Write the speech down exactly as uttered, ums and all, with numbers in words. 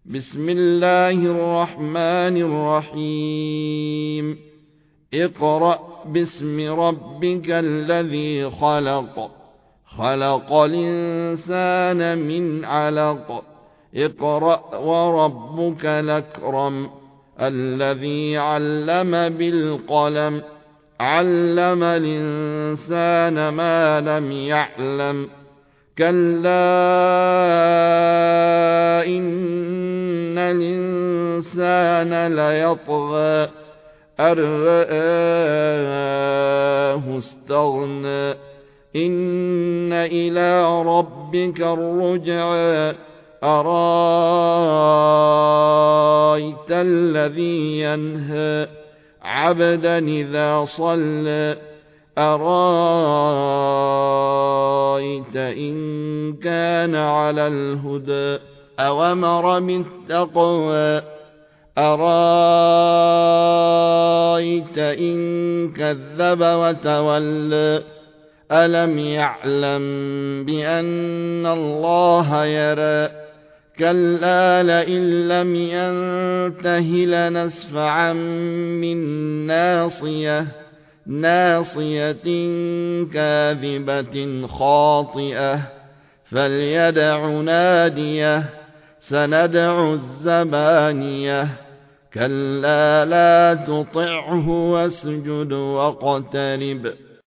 بسم الله الرحمن الرحيم اقرأ باسم ربك الذي خلق خلق الإنسان من علق اقرأ وربك الأكرم الذي علم بالقلم علم الإنسان ما لم يعلم كلا إن الإنسان ليطغى أن رآه استغنى إن إلى ربك الرجعى أرايت الذي ينهى عبدا إذا صلى أرايت إن كان على الهدى أوامر بالتقوى أرايت إن كذب وتولى ألم يعلم بأن الله يرى كلا لئن لم ينته لنسفعا بالناصية ناصية كاذبة خاطئة فليدع ناديه سندع الزبانية كلا لا تطعه واسجد واقترب